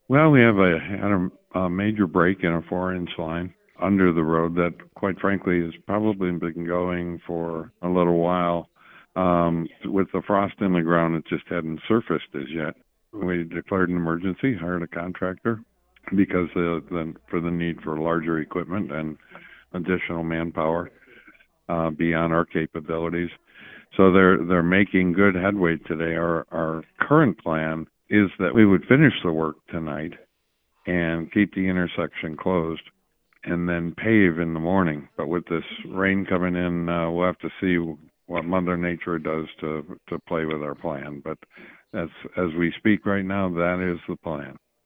Well, we have a major break in a 4-inch line under the road that, quite frankly, has probably been going for a little while. With the frost in the ground, it just hadn't surfaced as yet. We declared an emergency, hired a contractor because for the need for larger equipment and additional manpower beyond our capabilities. So they're making good headway today. Our current plan is that we would finish the work tonight and keep the intersection closed and then pave in the morning. But with this rain coming in, we'll have to see what Mother Nature does to play with our plan. But as we speak right now, that is the plan.